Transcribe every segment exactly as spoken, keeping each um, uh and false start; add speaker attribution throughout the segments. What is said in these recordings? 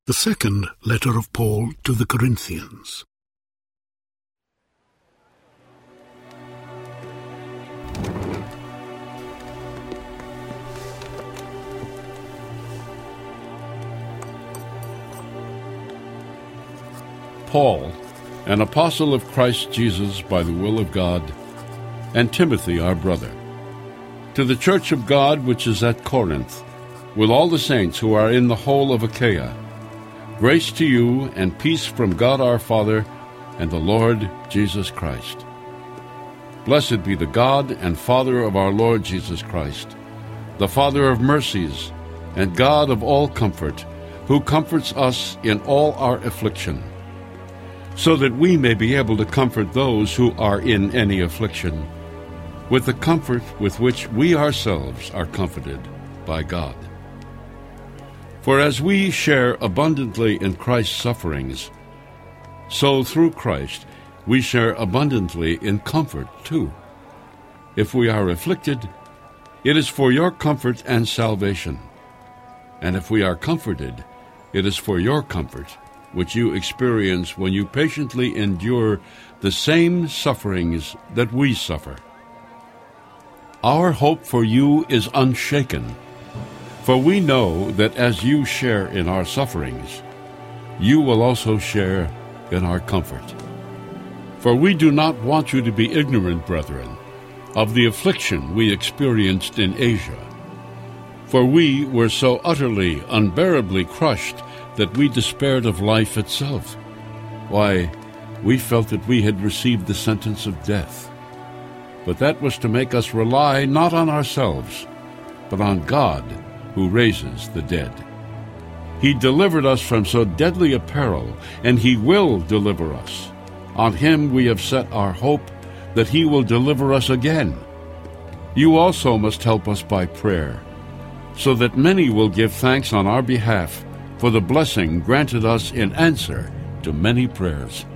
Speaker 1: The second letter of Paul to the Corinthians.
Speaker 2: Paul, an apostle of Christ Jesus by the will of God, and Timothy our brother, to the church of God which is at Corinth, with all the saints who are in the whole of Achaia, grace to you and peace from God our Father and the Lord Jesus Christ. Blessed be the God and Father of our Lord Jesus Christ, the Father of mercies and God of all comfort, who comforts us in all our affliction, so that we may be able to comfort those who are in any affliction, with the comfort with which we ourselves are comforted by God. For as we share abundantly in Christ's sufferings, so through Christ we share abundantly in comfort too. If we are afflicted, it is for your comfort and salvation. And if we are comforted, it is for your comfort, which you experience when you patiently endure the same sufferings that we suffer. Our hope for you is unshaken, for we know that as you share in our sufferings, you will also share in our comfort. For we do not want you to be ignorant, brethren, of the affliction we experienced in Asia. For we were so utterly, unbearably crushed that we despaired of life itself. Why, we felt that we had received the sentence of death. But that was to make us rely not on ourselves, but on God, who raises the dead. He delivered us from so deadly a peril, and he will deliver us. On him we have set our hope that he will deliver us again. You also must help us by prayer, so that many will give thanks on our behalf for the blessing granted us in answer to many prayers.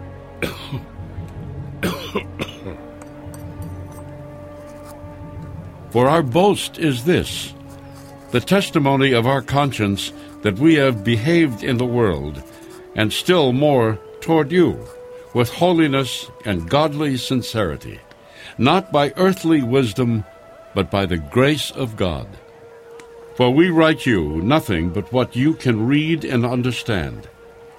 Speaker 2: For our boast is this, the testimony of our conscience, that we have behaved in the world, and still more toward you, with holiness and godly sincerity, not by earthly wisdom, but by the grace of God. For we write you nothing but what you can read and understand.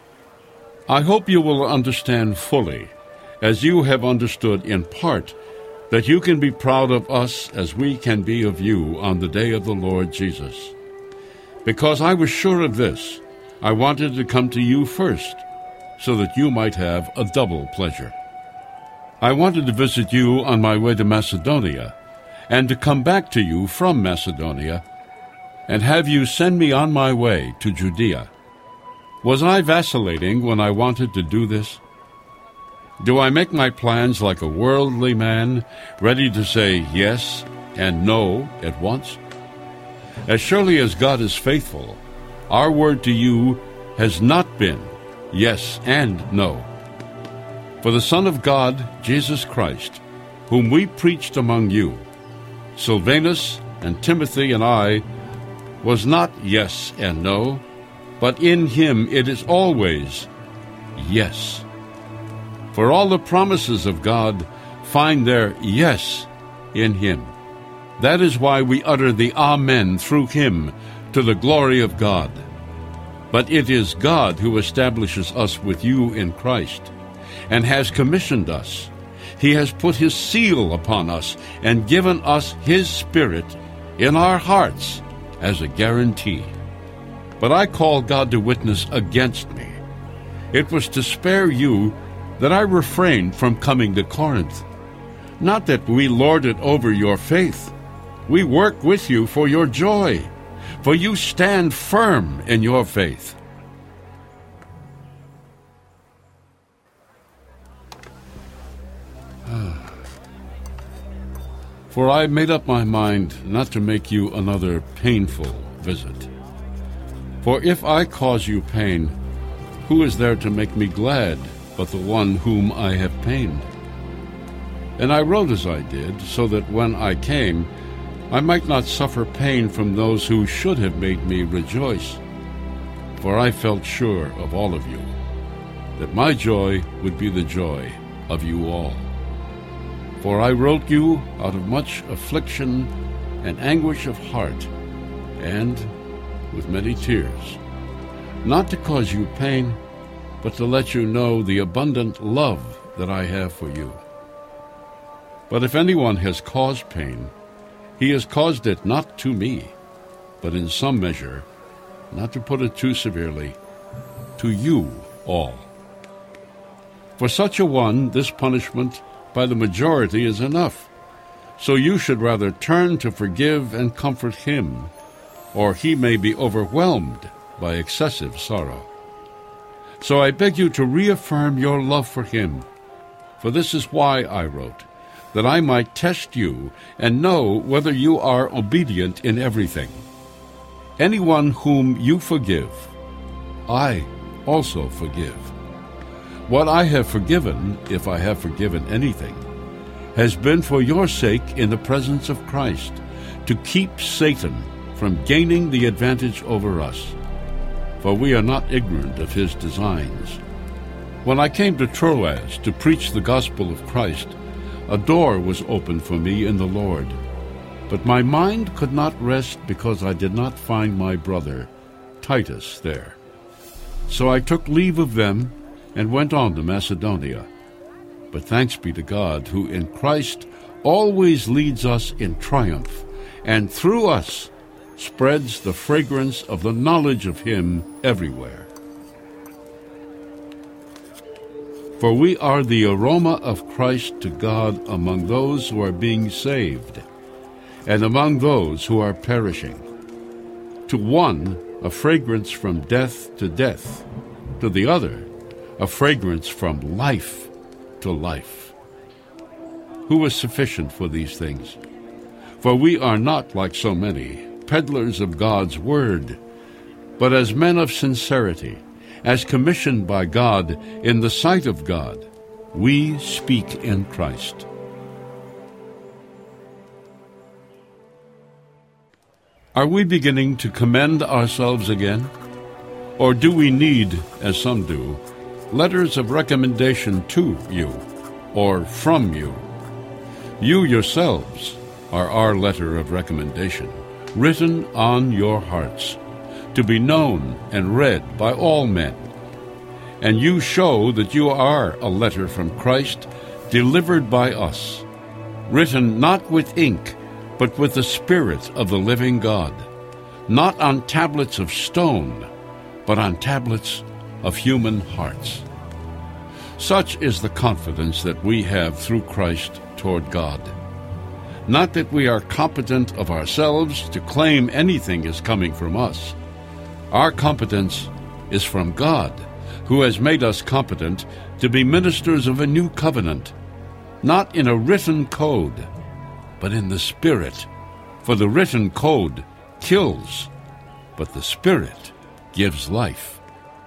Speaker 2: I hope you will understand fully, as you have understood in part, that you can be proud of us as we can be of you on the day of the Lord Jesus. Because I was sure of this, I wanted to come to you first, so that you might have a double pleasure. I wanted to visit you on my way to Macedonia, and to come back to you from Macedonia, and have you send me on my way to Judea. Was I vacillating when I wanted to do this? Do I make my plans like a worldly man, ready to say yes and no at once? As surely as God is faithful, our word to you has not been yes and no. For the Son of God, Jesus Christ, whom we preached among you, Silvanus and Timothy and I, was not yes and no, but in him it is always yes. For all the promises of God find their yes in him. That is why we utter the Amen through him to the glory of God. But it is God who establishes us with you in Christ and has commissioned us. He has put his seal upon us and given us his Spirit in our hearts as a guarantee. But I call God to witness against me. It was to spare you that I refrained from coming to Corinth. Not that we lord it over your faith. We work with you for your joy, for you stand firm in your faith. For I made up my mind not to make you another painful visit. For if I cause you pain, who is there to make me glad but the one whom I have pained? And I wrote as I did, so that when I came, I might not suffer pain from those who should have made me rejoice. for I felt sure of all of you, that my joy would be the joy of you all. For I wrote you out of much affliction and anguish of heart, and with many tears, not to cause you pain, but to let you know the abundant love that I have for you. But if anyone has caused pain, he has caused it not to me, but in some measure, not to put it too severely, to you all. For such a one, this punishment by the majority is enough. So you should rather turn to forgive and comfort him, or he may be overwhelmed by excessive sorrow. So I beg you to reaffirm your love for him, for this is why I wrote, that I might test you and know whether you are obedient in everything. Anyone whom you forgive, I also forgive. What I have forgiven, if I have forgiven anything, has been for your sake in the presence of Christ, to keep Satan from gaining the advantage over us. For we are not ignorant of his designs. When I came to Troas to preach the gospel of Christ, a door was opened for me in the Lord. But my mind could not rest because I did not find my brother Titus there. So I took leave of them and went on to Macedonia. But thanks be to God, who in Christ always leads us in triumph, and through us spreads the fragrance of the knowledge of him everywhere. For we are the aroma of Christ to God among those who are being saved, and among those who are perishing. To one, a fragrance from death to death, to the other, a fragrance from life to life. Who is sufficient for these things? For we are not, like so many, peddlers of God's word, but as men of sincerity, as commissioned by God in the sight of God, we speak in Christ. Are we beginning to commend ourselves again? Or do we need, as some do, letters of recommendation to you, or from you? You yourselves are our letter of recommendation, written on your hearts, to be known and read by all men. And you show that you are a letter from Christ, delivered by us, written not with ink, but with the Spirit of the living God, not on tablets of stone, but on tablets of human hearts. Such is the confidence that we have through Christ toward God. Not that we are competent of ourselves to claim anything is coming from us. Our competence is from God, who has made us competent to be ministers of a new covenant, not in a written code, but in the Spirit. For the written code kills, but the Spirit gives life.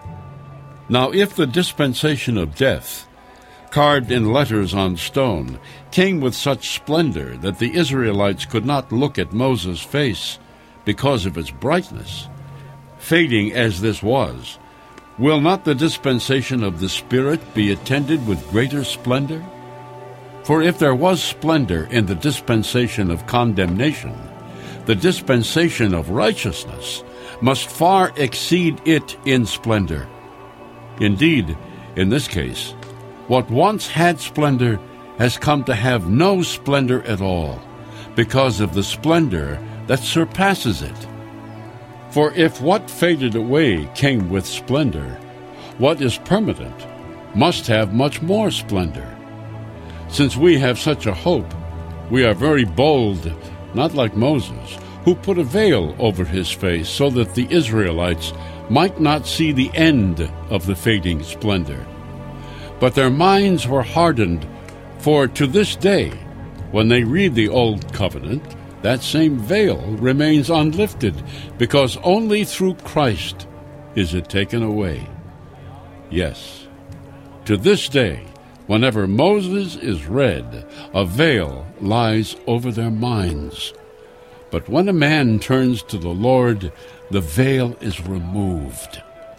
Speaker 2: Now if the dispensation of death, carved in letters on stone, came with such splendor that the Israelites could not look at Moses' face because of its brightness, fading as this was, will not the dispensation of the Spirit be attended with greater splendor? For if there was splendor in the dispensation of condemnation, the dispensation of righteousness must far exceed it in splendor. Indeed, in this case, what once had splendor has come to have no splendor at all, because of the splendor that surpasses it. For if what faded away came with splendor, what is permanent must have much more splendor. Since we have such a hope, we are very bold, not like Moses, who put a veil over his face so that the Israelites might not see the end of the fading splendor. But their minds were hardened, for to this day, when they read the Old Covenant, that same veil remains unlifted, because only through Christ is it taken away. Yes, to this day, whenever Moses is read, a veil lies over their minds. But when a man turns to the Lord, the veil is removed.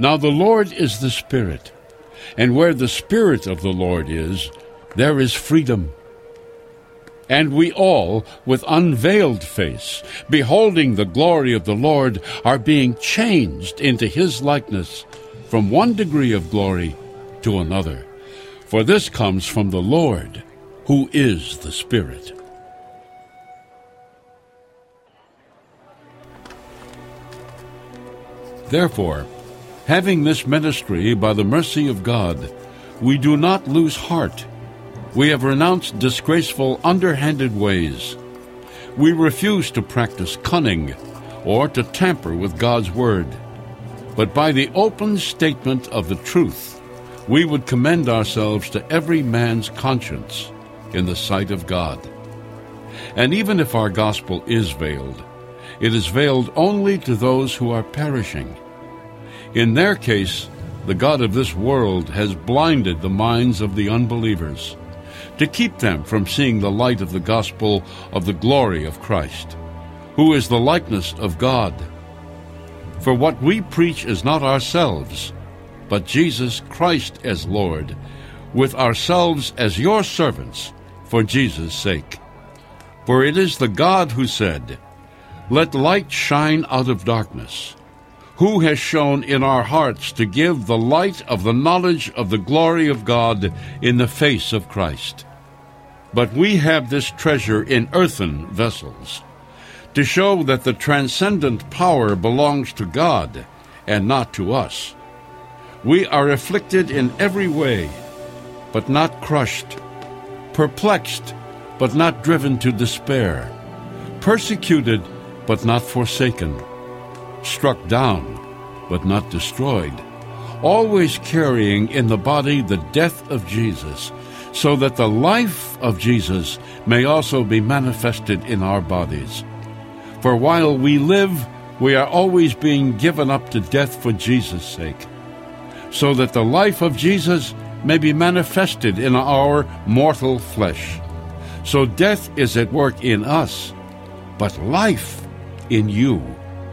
Speaker 2: Now the Lord is the Spirit, and where the Spirit of the Lord is, there is freedom. And we all, with unveiled face, beholding the glory of the Lord, are being changed into his likeness from one degree of glory to another. For this comes from the Lord, who is the Spirit. Therefore, having this ministry by the mercy of God, we do not lose heart. We have renounced disgraceful, underhanded ways. We refuse to practice cunning or to tamper with God's word. But by the open statement of the truth, we would commend ourselves to every man's conscience in the sight of God. And even if our gospel is veiled, it is veiled only to those who are perishing. In their case, the God of this world has blinded the minds of the unbelievers, to keep them from seeing the light of the gospel of the glory of Christ, who is the likeness of God. For what we preach is not ourselves, but Jesus Christ as Lord, with ourselves as your servants for Jesus' sake. For it is the God who said, "Let light shine out of darkness," who has shone in our hearts to give the light of the knowledge of the glory of God in the face of Christ. But we have this treasure in earthen vessels, to show that the transcendent power belongs to God and not to us. We are afflicted in every way, but not crushed, perplexed, but not driven to despair, persecuted, but not forsaken, struck down, but not destroyed, always carrying in the body the death of Jesus, so that the life of Jesus may also be manifested in our bodies. For while we live, we are always being given up to death for Jesus' sake, so that the life of Jesus may be manifested in our mortal flesh. So death is at work in us, but life in you.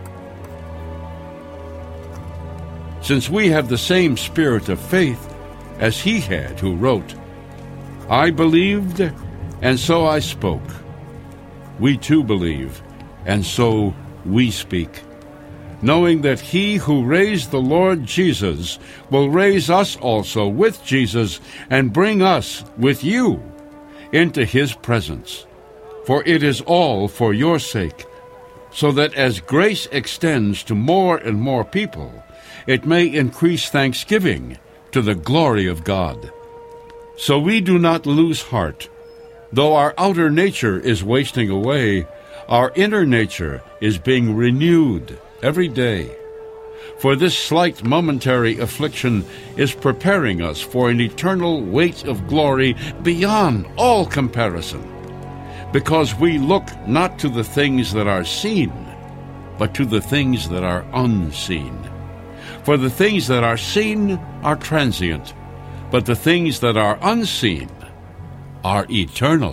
Speaker 2: Since we have the same spirit of faith as he had who wrote, "I believed, and so I spoke." We too believe, and so we speak, knowing that he who raised the Lord Jesus will raise us also with Jesus and bring us with you into his presence. For it is all for your sake, so that as grace extends to more and more people, it may increase thanksgiving to the glory of God. So we do not lose heart. Though our outer nature is wasting away, our inner nature is being renewed every day. For this slight momentary affliction is preparing us for an eternal weight of glory beyond all comparison, because we look not to the things that are seen, but to the things that are unseen. For the things that are seen are transient, but the things that are unseen are eternal.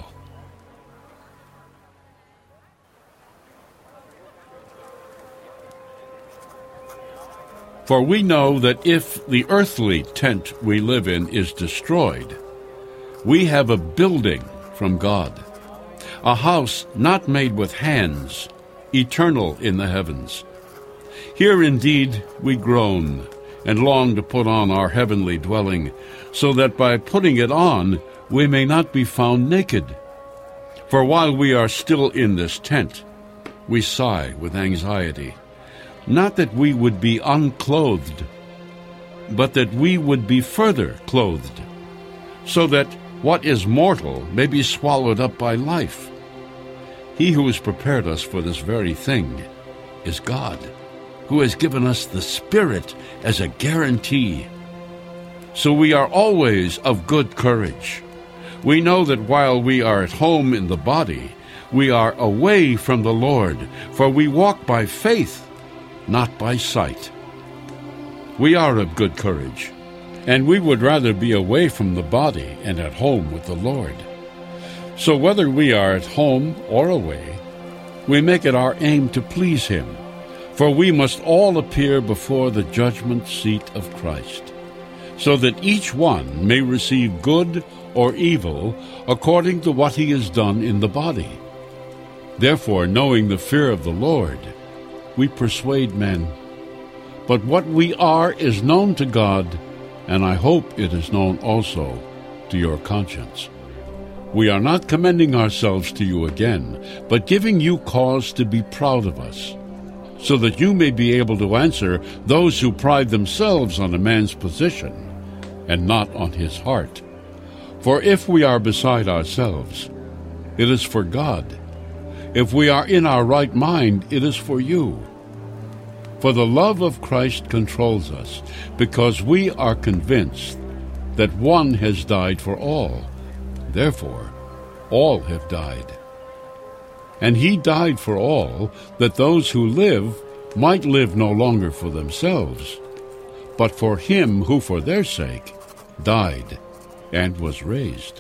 Speaker 2: For we know that if the earthly tent we live in is destroyed, we have a building from God, a house not made with hands, eternal in the heavens. Here indeed we groan and long to put on our heavenly dwelling, so that by putting it on we may not be found naked. For while we are still in this tent, we sigh with anxiety, not that we would be unclothed, but that we would be further clothed, so that what is mortal may be swallowed up by life. He who has prepared us for this very thing is God, who has given us the Spirit as a guarantee. So we are always of good courage. We know that while we are at home in the body, we are away from the Lord, for we walk by faith, not by sight. We are of good courage, and we would rather be away from the body and at home with the Lord. So whether we are at home or away, we make it our aim to please him. For we must all appear before the judgment seat of Christ, so that each one may receive good or evil according to what he has done in the body. Therefore, knowing the fear of the Lord, we persuade men. But what we are is known to God, and I hope it is known also to your conscience. We are not commending ourselves to you again, but giving you cause to be proud of us, so that you may be able to answer those who pride themselves on a man's position, and not on his heart. For if we are beside ourselves, it is for God. If we are in our right mind, it is for you. For the love of Christ controls us, because we are convinced that one has died for all. Therefore, all have died. And he died for all, that those who live might live no longer for themselves, but for him who for their sake died and was raised.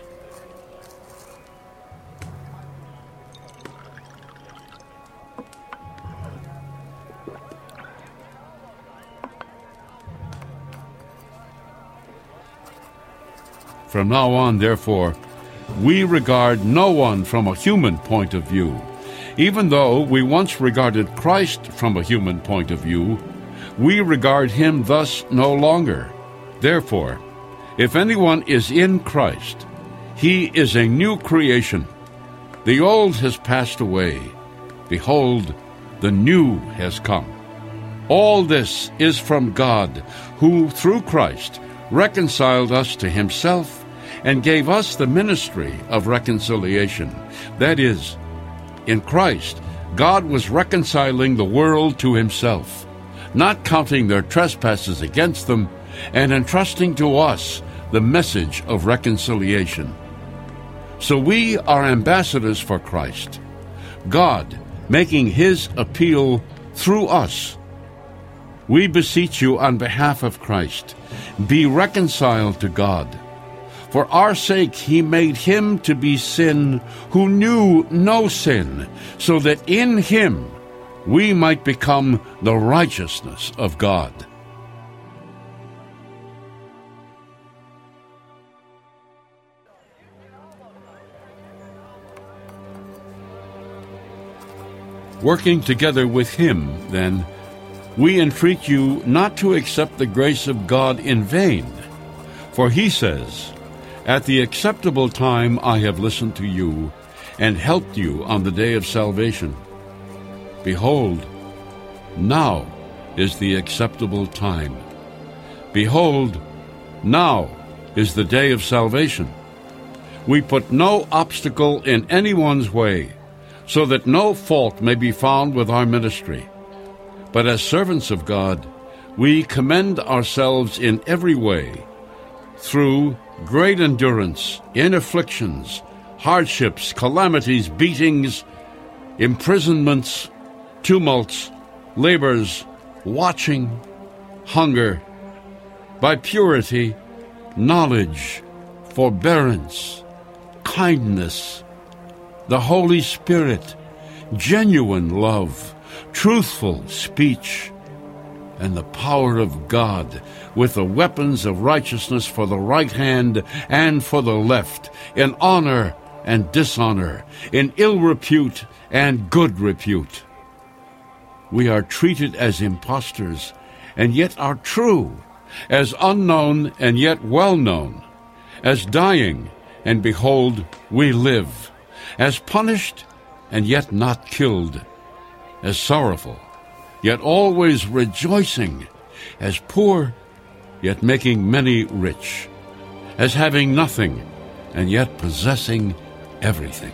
Speaker 2: From now on, therefore, we regard no one from a human point of view. Even though we once regarded Christ from a human point of view, we regard him thus no longer. Therefore, if anyone is in Christ, he is a new creation. The old has passed away. Behold, the new has come. All this is from God, who through Christ reconciled us to himself and gave us the ministry of reconciliation. That is, in Christ, God was reconciling the world to himself, not counting their trespasses against them, and entrusting to us the message of reconciliation. So we are ambassadors for Christ, God making his appeal through us. We beseech you on behalf of Christ, be reconciled to God. For our sake he made him to be sin who knew no sin, so that in him we might become the righteousness of God. Working together with him, then, we entreat you not to accept the grace of God in vain. For he says, "At the acceptable time I have listened to you, and helped you on the day of salvation. Behold, now is the acceptable time. Behold, now is the day of salvation. We put no obstacle in anyone's way, so that no fault may be found with our ministry. But as servants of God, we commend ourselves in every way, through great endurance, in afflictions, hardships, calamities, beatings, imprisonments, tumults, labors, watching, hunger, by purity, knowledge, forbearance, kindness, the Holy Spirit, genuine love, truthful speech, and the power of God, with the weapons of righteousness for the right hand and for the left, in honor and dishonor, in ill repute and good repute. We are treated as impostors, and yet are true, as unknown and yet well known, as dying, and behold, we live, as punished and yet not killed, as sorrowful, yet always rejoicing, as poor, yet making many rich, as having nothing, and yet possessing everything.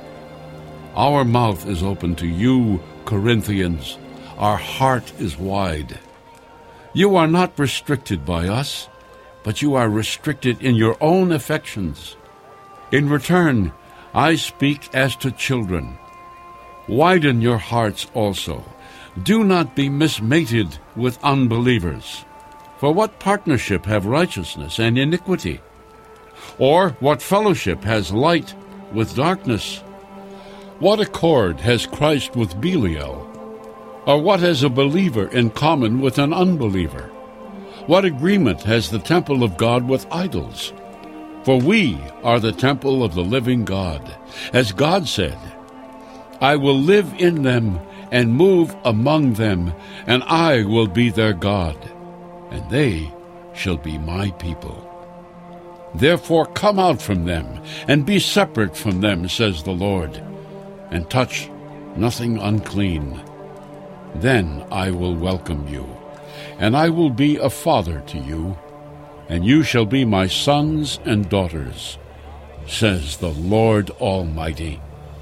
Speaker 2: Our mouth is open to you, Corinthians. Our heart is wide. You are not restricted by us, but you are restricted in your own affections. In return, I speak as to children. Widen your hearts also. Do not be mismated with unbelievers. For what partnership have righteousness and iniquity? Or what fellowship has light with darkness? What accord has Christ with Belial? Or what has a believer in common with an unbeliever? What agreement has the temple of God with idols? For we are the temple of the living God. As God said, I will live in them and move among them, and I will be their God, and they shall be my people. Therefore come out from them, and be separate from them, says the Lord, and touch nothing unclean. Then I will welcome you, and I will be a father to you, and you shall be my sons and daughters, says the Lord Almighty.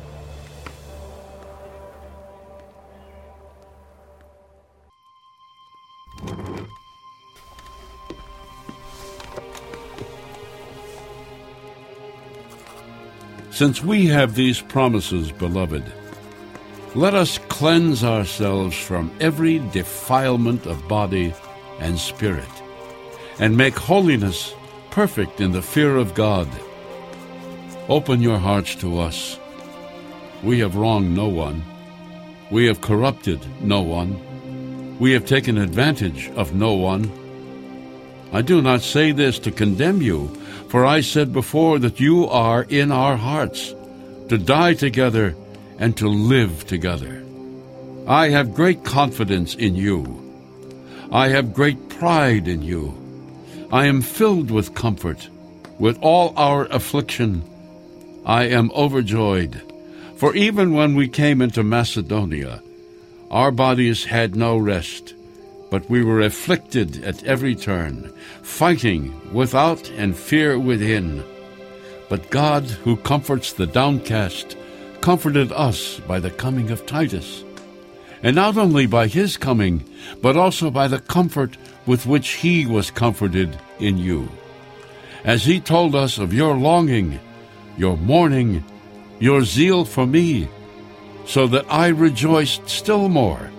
Speaker 2: Since we have these promises, beloved, let us cleanse ourselves from every defilement of body and spirit, and make holiness perfect in the fear of God. Open your hearts to us. We have wronged no one. We have corrupted no one. We have taken advantage of no one. I do not say this to condemn you, for I said before that you are in our hearts, to die together and to live together. I have great confidence in you. I have great pride in you. I am filled with comfort. With all our affliction, I am overjoyed. For even when we came into Macedonia, our bodies had no rest, but we were afflicted at every turn, fighting without and fear within. But God, who comforts the downcast, comforted us by the coming of Titus, and not only by his coming, but also by the comfort with which he was comforted in you, as he told us of your longing, your mourning, your zeal for me, so that I rejoiced still more.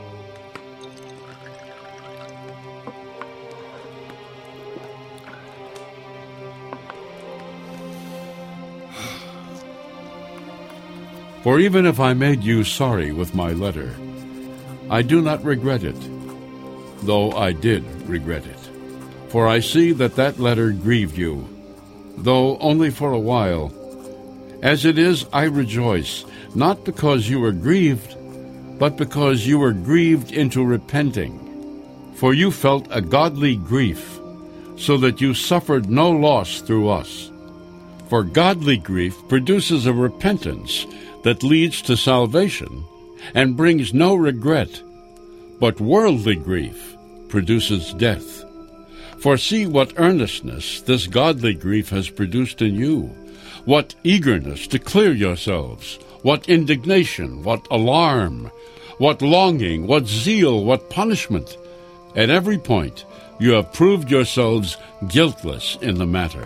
Speaker 2: For even if I made you sorry with my letter, I do not regret it, though I did regret it. For I see that that letter grieved you, though only for a while. As it is, I rejoice, not because you were grieved, but because you were grieved into repenting. For you felt a godly grief, so that you suffered no loss through us. For godly grief produces a repentance that leads to salvation and brings no regret, but worldly grief produces death. For see what earnestness this godly grief has produced in you, what eagerness to clear yourselves, what indignation, what alarm, what longing, what zeal, what punishment. At every point you have proved yourselves guiltless in the matter.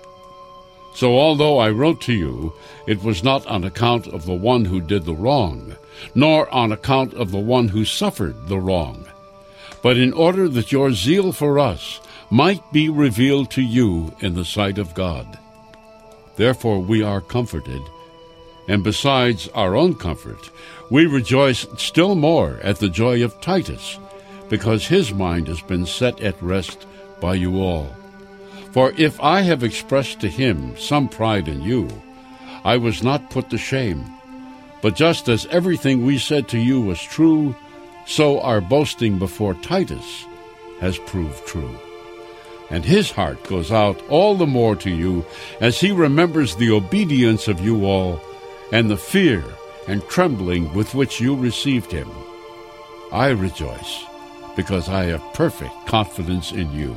Speaker 2: So although I wrote to you, it was not on account of the one who did the wrong, nor on account of the one who suffered the wrong, but in order that your zeal for us might be revealed to you in the sight of God. Therefore we are comforted, and besides our own comfort, we rejoice still more at the joy of Titus, because his mind has been set at rest by you all. For if I have expressed to him some pride in you, I was not put to shame. But just as everything we said to you was true, so our boasting before Titus has proved true. And his heart goes out all the more to you as he remembers the obedience of you all and the fear and trembling with which you received him. I rejoice because I have perfect confidence in you.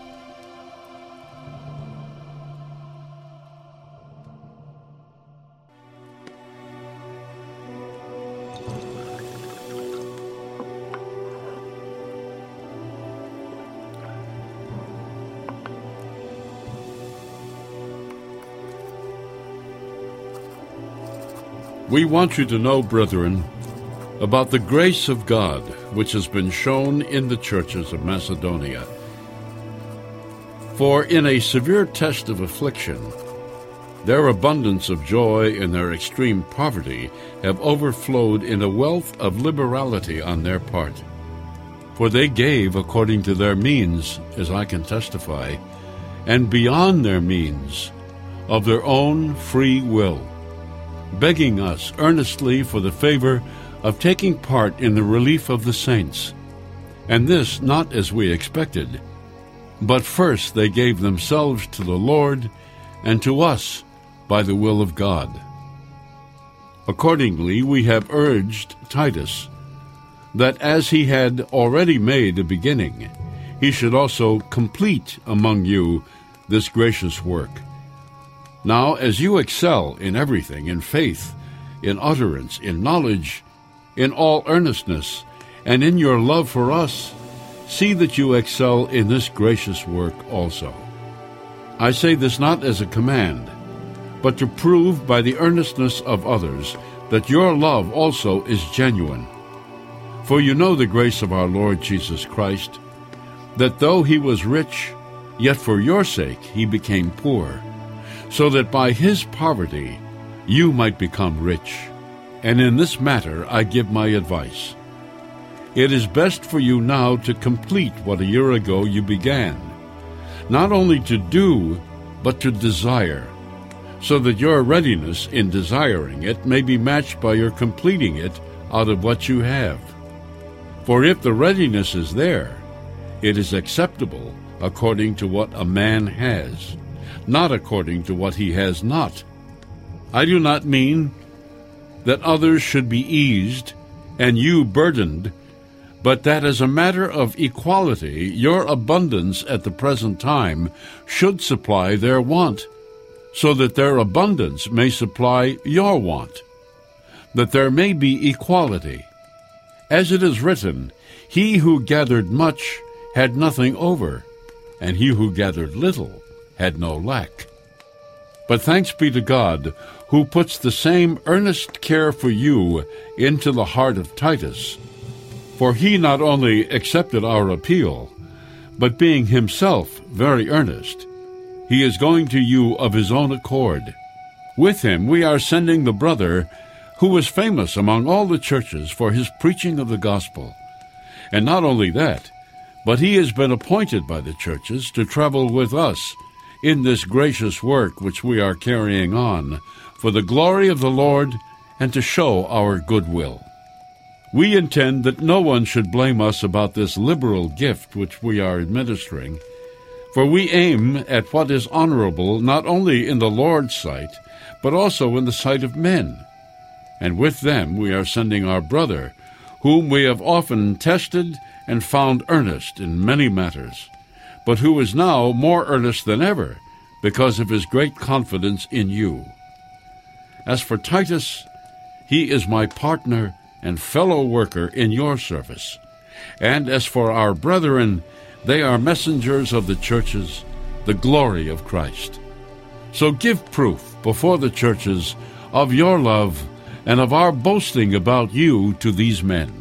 Speaker 2: We want you to know, brethren, about the grace of God which has been shown in the churches of Macedonia. For in a severe test of affliction, Their abundance of joy and their extreme poverty have overflowed in a wealth of liberality on their part. For they gave according to their means, as I can testify, and beyond their means, of their own free will, begging us earnestly for the favor of taking part in the relief of the saints. And this not as we expected, but first they gave themselves to the Lord and to us by the will of God. Accordingly, we have urged Titus that as he had already made a beginning, he should also complete among you this gracious work. Now, as you excel in everything, in faith, in utterance, in knowledge, in all earnestness, and in your love for us, see that you excel in this gracious work also. I say this not as a command, but to prove by the earnestness of others that your love also is genuine. For you know the grace of our Lord Jesus Christ, that though he was rich, yet for your sake he became poor, so that by his poverty you might become rich. And in this matter I give my advice. It is best for you now to complete what a year ago you began, not only to do, but to desire, so that your readiness in desiring it may be matched by your completing it out of what you have. For if the readiness is there, it is acceptable according to what a man has, not according to what he has not. I do not mean that others should be eased and you burdened, but that as a matter of equality, your abundance at the present time should supply their want, so that their abundance may supply your want, that there may be equality. As it is written, he who gathered much had nothing over, and he who gathered little had no lack. But thanks be to God, who puts the same earnest care for you into the heart of Titus. For he not only accepted our appeal, but being himself very earnest, he is going to you of his own accord. With him we are sending the brother who was famous among all the churches for his preaching of the gospel. And not only that, but he has been appointed by the churches to travel with us in this gracious work which we are carrying on, for the glory of the Lord and to show our goodwill. We intend that no one should blame us about this liberal gift which we are administering, for we aim at what is honorable not only in the Lord's sight, but also in the sight of men. And with them we are sending our brother, whom we have often tested and found earnest in many matters, but who is now more earnest than ever because of his great confidence in you. As for Titus, he is my partner and fellow worker in your service. And as for our brethren, they are messengers of the churches, the glory of Christ. So give proof before the churches of your love and of our boasting about you to these men.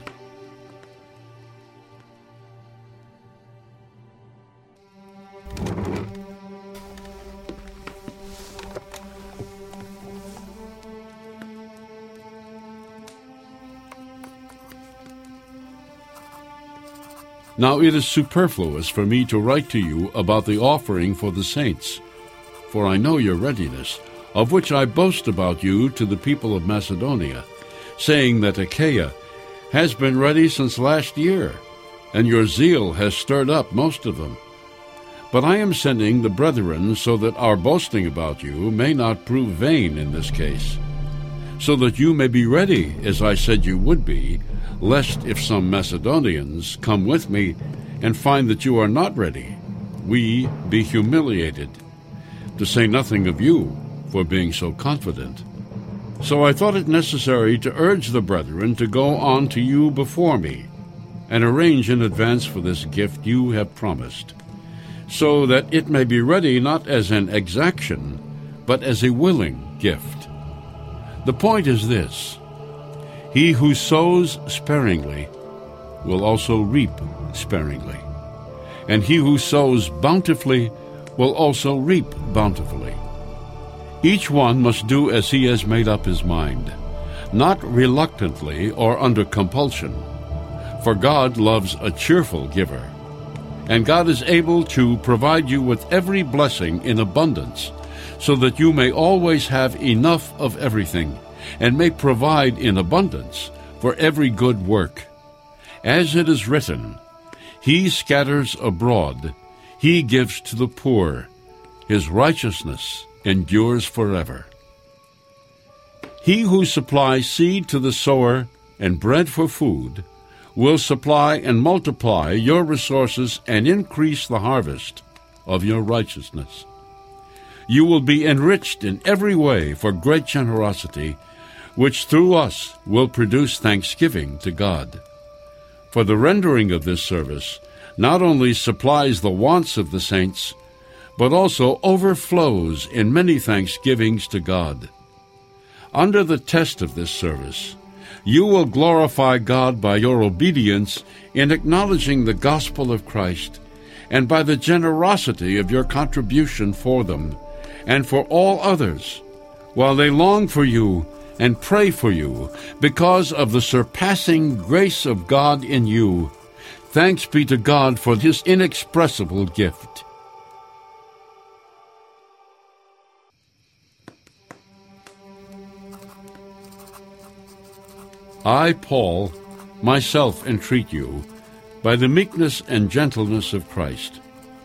Speaker 2: Now it is superfluous for me to write to you about the offering for the saints, for I know your readiness, of which I boast about you to the people of Macedonia, saying that Achaia has been ready since last year, and your zeal has stirred up most of them. But I am sending the brethren so that our boasting about you may not prove vain in this case, so that you may be ready, as I said you would be, lest if some Macedonians come with me and find that you are not ready, we be humiliated, to say nothing of you for being so confident. So I thought it necessary to urge the brethren to go on to you before me, and arrange in advance for this gift you have promised, so that it may be ready not as an exaction, but as a willing gift. The point is this: he who sows sparingly will also reap sparingly, and he who sows bountifully will also reap bountifully. Each one must do as he has made up his mind, not reluctantly or under compulsion, for God loves a cheerful giver. And God is able to provide you with every blessing in abundance, so that you may always have enough of everything, and may provide in abundance for every good work. As it is written, He scatters abroad, He gives to the poor, His righteousness endures forever. He who supplies seed to the sower and bread for food will supply and multiply your resources and increase the harvest of your righteousness. You will be enriched in every way for great generosity, which through us will produce thanksgiving to God. For the rendering of this service not only supplies the wants of the saints, but also overflows in many thanksgivings to God. Under the test of this service, you will glorify God by your obedience in acknowledging the gospel of Christ, and by the generosity of your contribution for them and for all others, while they long for you and pray for you because of the surpassing grace of God in you. Thanks be to God for His inexpressible gift. I, Paul, myself entreat you, by the meekness and gentleness of Christ.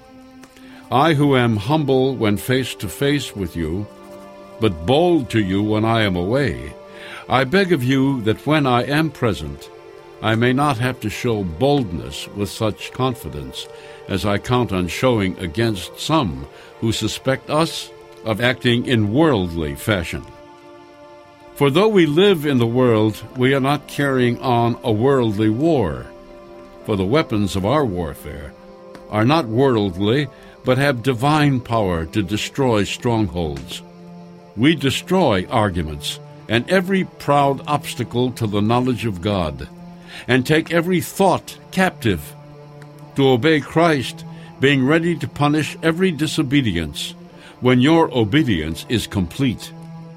Speaker 2: I who am humble when face to face with you, but bold to you when I am away, I beg of you that when I am present, I may not have to show boldness with such confidence as I count on showing against some who suspect us of acting in worldly fashion. For though we live in the world, we are not carrying on a worldly war. For the weapons of our warfare are not worldly, but have divine power to destroy strongholds. We destroy arguments and every proud obstacle to the knowledge of God, and take every thought captive to obey Christ, being ready to punish every disobedience when your obedience is complete.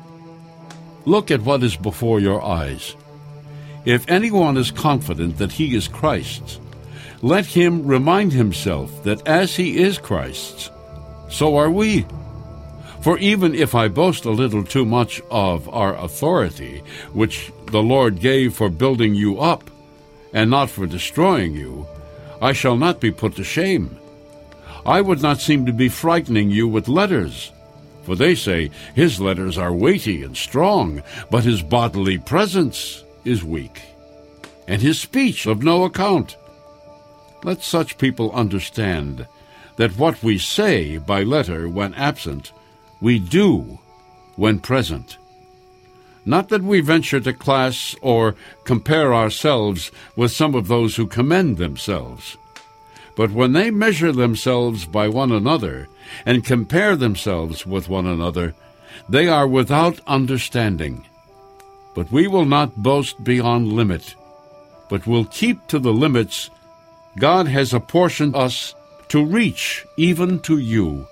Speaker 2: Look at what is before your eyes. If anyone is confident that he is Christ's, let him remind himself that as he is Christ's, so are we. For even if I boast a little too much of our authority, which the Lord gave for building you up, and not for destroying you, I shall not be put to shame. I would not seem to be frightening you with letters. For they say, his letters are weighty and strong, but his bodily presence is weak, and his speech of no account. Let such people understand that what we say by letter when absent, we do when present. Not that we venture to class or compare ourselves with some of those who commend themselves, but when they measure themselves by one another and compare themselves with one another, they are without understanding. But we will not boast beyond limit, but will keep to the limits God has apportioned us to reach even to you.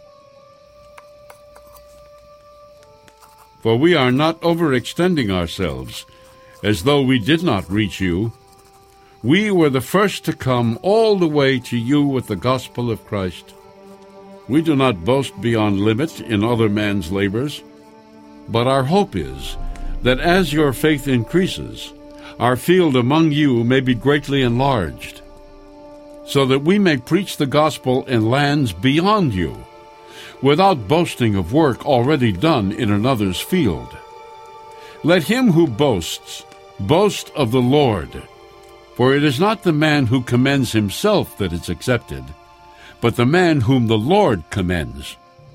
Speaker 2: For we are not overextending ourselves, as though we did not reach you. We were the first to come all the way to you with the gospel of Christ. We do not boast beyond limit in other man's labors, but our hope is that as your faith increases, our field among you may be greatly enlarged, so that we may preach the gospel in lands beyond you, without boasting of work already done in another's field. Let him who boasts boast of the Lord, for it is not the man who commends himself that is accepted, but the man whom the Lord commends.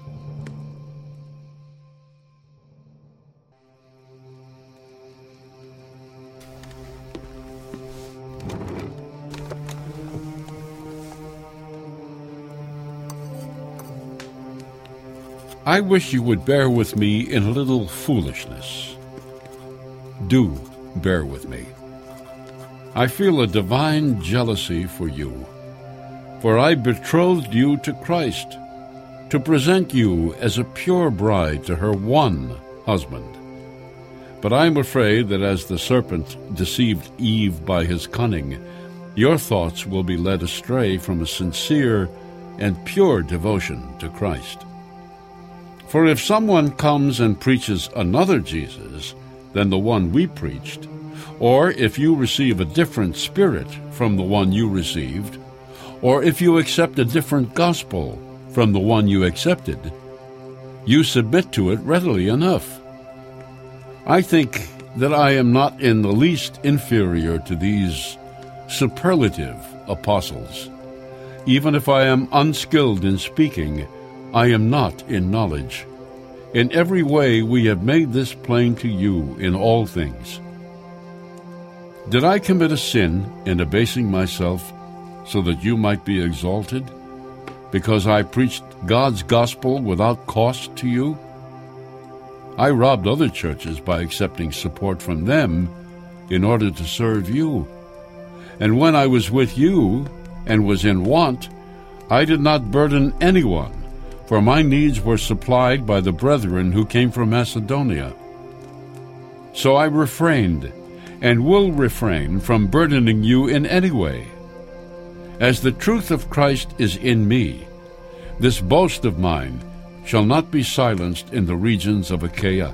Speaker 2: I wish you would bear with me in a little foolishness. Do bear with me. I feel a divine jealousy for you, for I betrothed you to Christ, to present you as a pure bride to her one husband. But I am afraid that as the serpent deceived Eve by his cunning, your thoughts will be led astray from a sincere and pure devotion to Christ. For if someone comes and preaches another Jesus than the one we preached, or if you receive a different spirit from the one you received, or if you accept a different gospel from the one you accepted, you submit to it readily enough. I think that I am not in the least inferior to these superlative apostles. Even if I am unskilled in speaking, I am not in knowledge. In every way we have made this plain to you in all things. Did I commit a sin in abasing myself so that you might be exalted, because I preached God's gospel without cost to you? I robbed other churches by accepting support from them in order to serve you. And when I was with you and was in want, I did not burden anyone, for my needs were supplied by the brethren who came from Macedonia. So I refrained and will refrain from burdening you in any way. As the truth of Christ is in me, this boast of mine shall not be silenced in the regions of Achaia.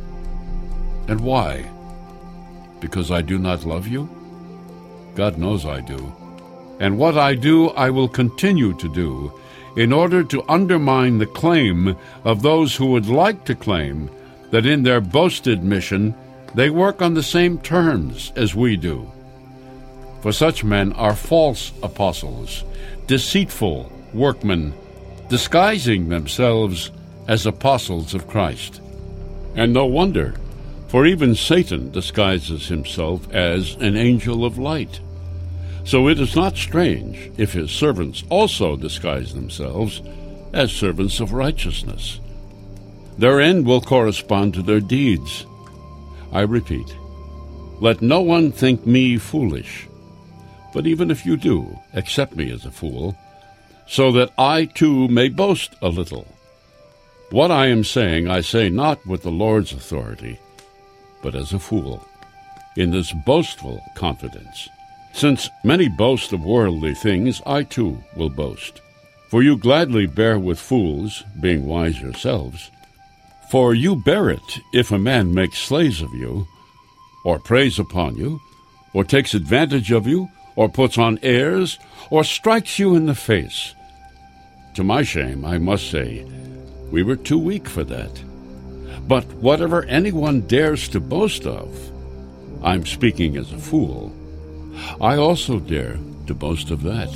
Speaker 2: And why? Because I do not love you? God knows I do. And what I do I will continue to do, in order to undermine the claim of those who would like to claim that in their boasted mission they work on the same terms as we do. For such men are false apostles, deceitful workmen, disguising themselves as apostles of Christ. And no wonder, for even Satan disguises himself as an angel of light. So it is not strange if his servants also disguise themselves as servants of righteousness. Their end will correspond to their deeds. I repeat, let no one think me foolish, but even if you do, accept me as a fool, so that I too may boast a little. What I am saying I say not with the Lord's authority, but as a fool, in this boastful confidence. Since many boast of worldly things, I too will boast. For you gladly bear with fools, being wise yourselves. For you bear it if a man makes slaves of you, or preys upon you, or takes advantage of you, or puts on airs, or strikes you in the face. To my shame, I must say, we were too weak for that. But whatever anyone dares to boast of, I'm speaking as a fool, I also dare to boast of that.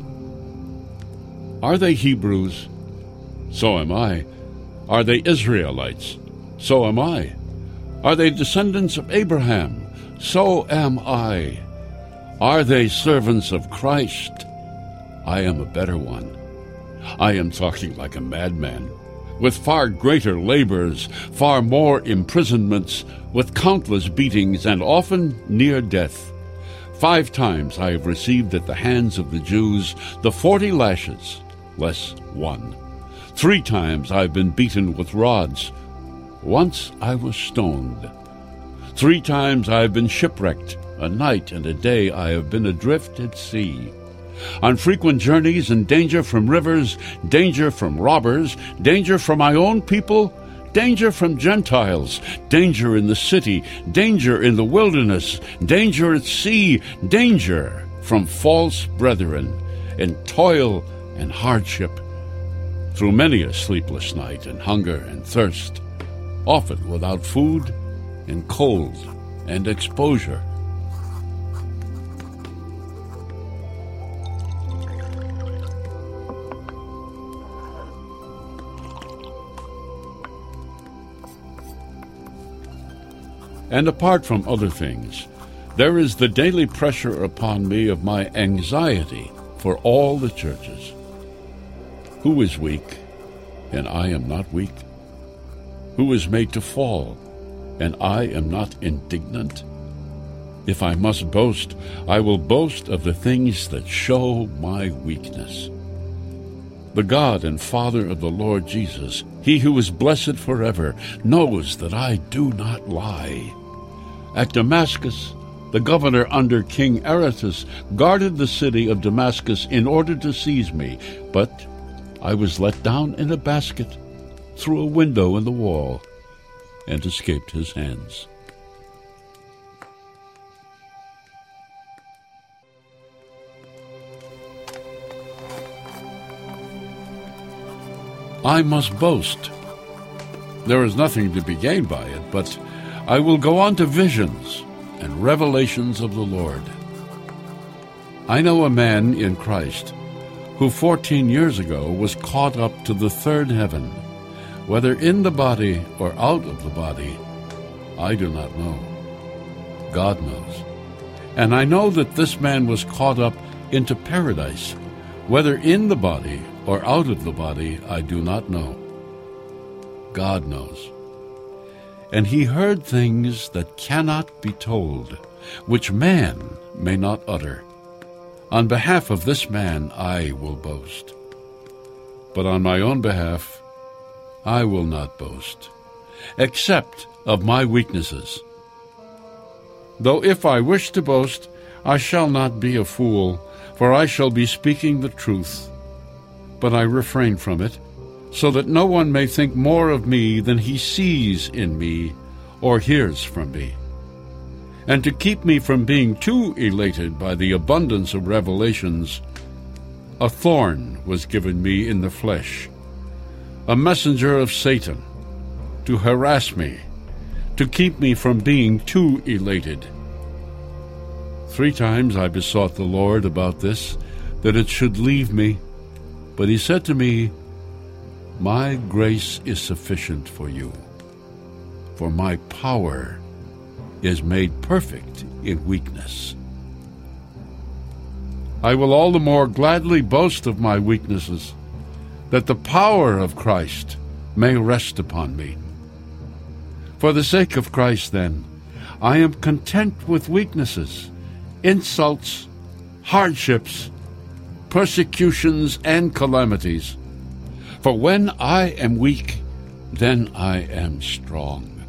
Speaker 2: Are they Hebrews? So am I. Are they Israelites? So am I. Are they descendants of Abraham? So am I. Are they servants of Christ? I am a better one. I am talking like a madman, with far greater labors, far more imprisonments, with countless beatings, and often near death. Five times I have received at the hands of the Jews the forty lashes, less one. Three times I have been beaten with rods. Once I was stoned. Three times I have been shipwrecked. A night and a day I have been adrift at sea. On frequent journeys and danger from rivers, danger from robbers, danger from my own people, danger from Gentiles, danger in the city, danger in the wilderness, danger at sea, danger from false brethren, in toil and hardship, through many a sleepless night and hunger and thirst, often without food and cold and exposure. And apart from other things, there is the daily pressure upon me of my anxiety for all the churches. Who is weak, and I am not weak? Who is made to fall, and I am not indignant? If I must boast, I will boast of the things that show my weakness. The God and Father of the Lord Jesus, he who is blessed forever, knows that I do not lie. At Damascus, the governor under King Aretas guarded the city of Damascus in order to seize me, but I was let down in a basket through a window in the wall and escaped his hands. I must boast. There is nothing to be gained by it, but I will go on to visions and revelations of the Lord. I know a man in Christ who fourteen years ago was caught up to the third heaven. Whether in the body or out of the body, I do not know. God knows. And I know that this man was caught up into paradise. Whether in the body or out of the body, I do not know. God knows. And he heard things that cannot be told, which man may not utter. On behalf of this man I will boast. But on my own behalf I will not boast, except of my weaknesses. Though if I wish to boast, I shall not be a fool, for I shall be speaking the truth. But I refrain from it, so that no one may think more of me than he sees in me or hears from me. And to keep me from being too elated by the abundance of revelations, a thorn was given me in the flesh, a messenger of Satan, to harass me, to keep me from being too elated. Three times I besought the Lord about this, that it should leave me, but he said to me, My grace is sufficient for you, for my power is made perfect in weakness. I will all the more gladly boast of my weaknesses, that the power of Christ may rest upon me. For the sake of Christ, then, I am content with weaknesses, insults, hardships, persecutions, and calamities. For when I am weak, then I am strong.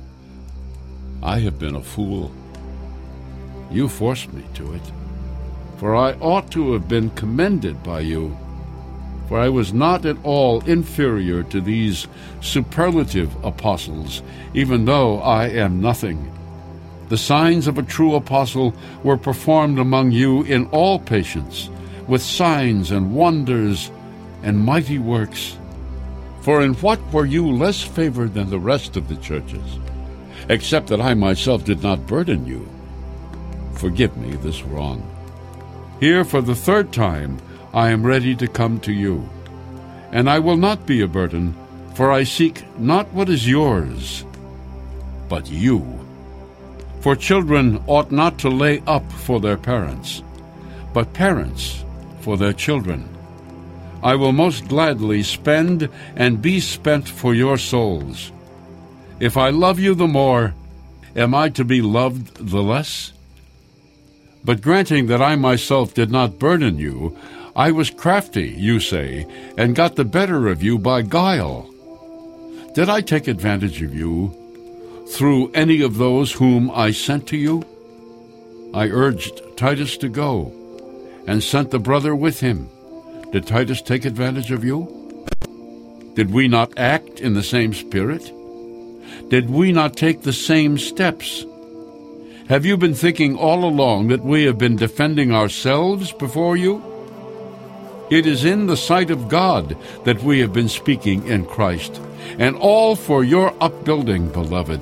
Speaker 2: I have been a fool. You forced me to it. For I ought to have been commended by you. For I was not at all inferior to these superlative apostles, even though I am nothing. The signs of a true apostle were performed among you in all patience, with signs and wonders and mighty works. For in what were you less favored than the rest of the churches, except that I myself did not burden you? Forgive me this wrong. Here for the third time I am ready to come to you, and I will not be a burden, for I seek not what is yours, but you. For children ought not to lay up for their parents, but parents for their children. I will most gladly spend and be spent for your souls. If I love you the more, am I to be loved the less? But granting that I myself did not burden you, I was crafty, you say, and got the better of you by guile. Did I take advantage of you through any of those whom I sent to you? I urged Titus to go, and sent the brother with him. Did Titus take advantage of you? Did we not act in the same spirit? Did we not take the same steps? Have you been thinking all along that we have been defending ourselves before you? It is in the sight of God that we have been speaking in Christ, and all for your upbuilding, beloved.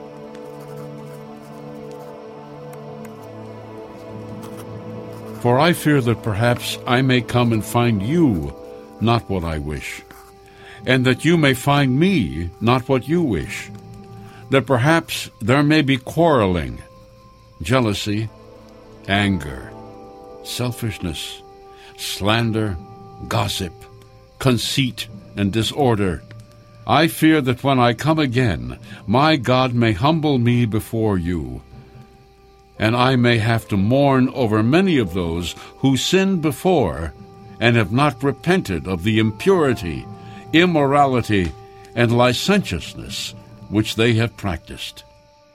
Speaker 2: For I fear that perhaps I may come and find you not what I wish, and that you may find me not what you wish, that perhaps there may be quarreling, jealousy, anger, selfishness, slander, gossip, conceit, and disorder. I fear that when I come again, my God may humble me before you, and I may have to mourn over many of those who sinned before and have not repented of the impurity, immorality, and licentiousness which they have practiced.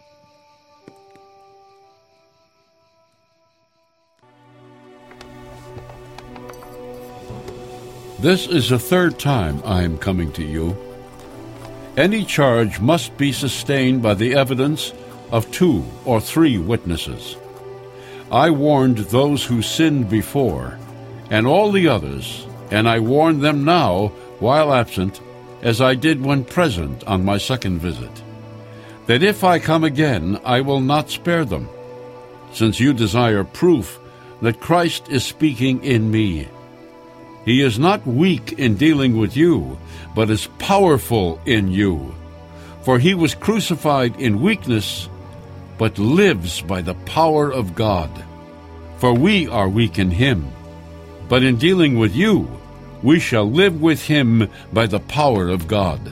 Speaker 2: This is the third time I am coming to you. Any charge must be sustained by the evidence of two or three witnesses. I warned those who sinned before, and all the others, and I warn them now while absent, as I did when present on my second visit, that if I come again I will not spare them, since you desire proof that Christ is speaking in me. He is not weak in dealing with you, but is powerful in you. For he was crucified in weakness, but lives by the power of God. For we are weak in him, but in dealing with you, we shall live with him by the power of God.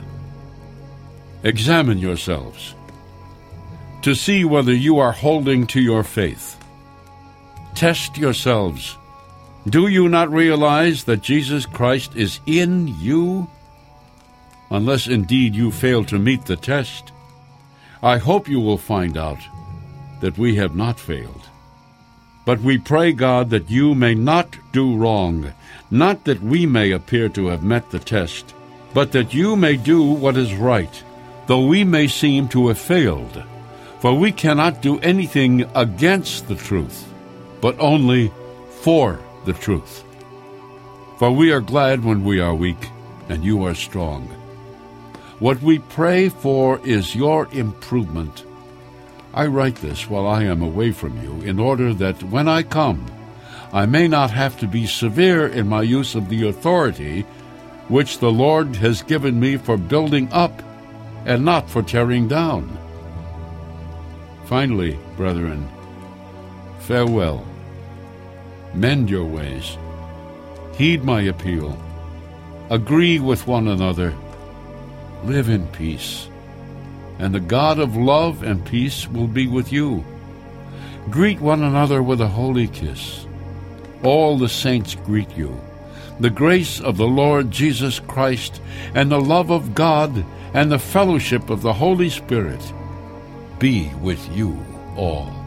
Speaker 2: Examine yourselves, to see whether you are holding to your faith. Test yourselves. Do you not realize that Jesus Christ is in you? Unless indeed you fail to meet the test, I hope you will find out that we have not failed. But we pray God that you may not do wrong, not that we may appear to have met the test, but that you may do what is right, though we may seem to have failed. For we cannot do anything against the truth, but only for the truth. For we are glad when we are weak, and you are strong. What we pray for is your improvement. I write this while I am away from you, in order that when I come, I may not have to be severe in my use of the authority which the Lord has given me for building up and not for tearing down. Finally, brethren, farewell. Mend your ways. Heed my appeal. Agree with one another. Live in peace. And the God of love and peace will be with you. Greet one another with a holy kiss. All the saints greet you. The grace of the Lord Jesus Christ, and the love of God, and the fellowship of the Holy Spirit be with you all.